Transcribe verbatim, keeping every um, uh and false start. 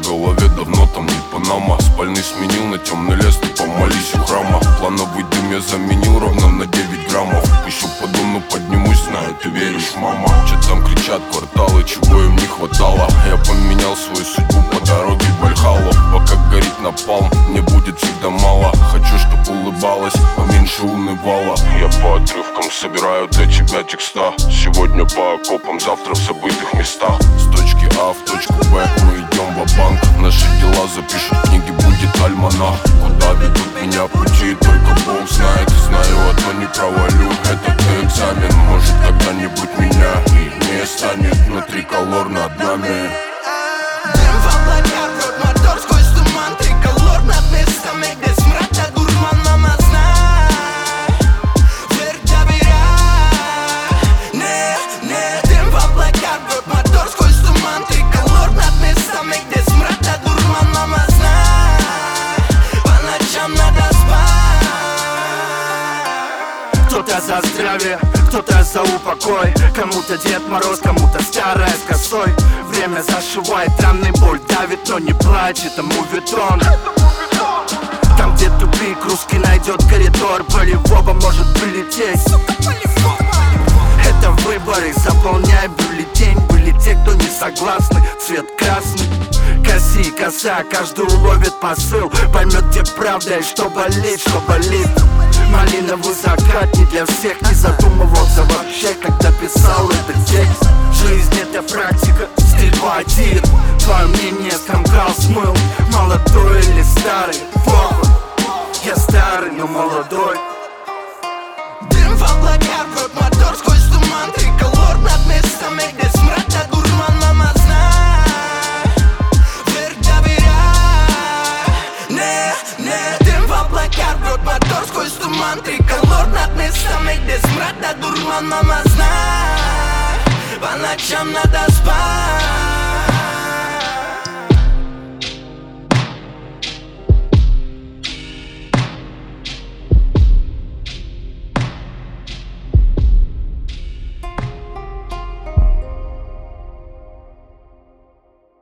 голове давно там не Панама. Спальный сменил на темный лес, ты помолись у храма. Плановый дым я заменил ровно на девять граммов. Еще подумаю, поднимусь, знаю, ты веришь, мама. Че там кричат кварталы, чего им не хватало. Я поменял свою судьбу по дороге в Вальхаллу. Пока горит напалм, мне будет всегда мало. Хочу, чтоб улыбалась, поменьше унывала. Я по отрывкам собираю для тебя текста. Сегодня по окопам, завтра в забытых местах. С точки А в точку Б мы идем ва-банк. Наши дела запишут книги, будет альманах. Куда ведут меня пути, только Бог знает. Знаю, одно не провалю, этот экзамен. Может, когда-нибудь меня не станет, но триколор над нами. Дым в облаках, рот мотор сквозь туман. Триколор над местами, где смрад да дурман. Мама, знай, верь, доверяй. Не, не, дым в облаках, рот мотор сквозь туман. Триколор над местами, где смрад да дурман. Мама, знай, по ночам надо спать. Кто-то за здравие, кто-то за упокой. Кому-то Дед Мороз, кому-то старая с косой. Время зашивает раны, боль давит, но не плачь, это мувитон. Там, где тупик, русский найдет коридор. Полевого может прилететь. Это выборы, заполняй бюллетень. Были те, кто не согласны, цвет красный. Коси, коса, каждый уловит посыл. Поймет, где правда и что болит, что болит. Малиновый закат не для всех. Не задумывался вообще, когда писал этот текст. Жизнь это практика, стрельба один. Твое мнение скомкал, смыл. Молодой или старый, похуй. Я старый, но молодой. Дым в облаках, рот мотор сквозь туман. Триколор над местами, где смрад да дурман. Мама, знай, верь, доверяй. Не, не, дым в облаках, рот мотор сквозь туман. Триколор над местами, где смрад да дурман. Мама, знай, по ночам надо спать.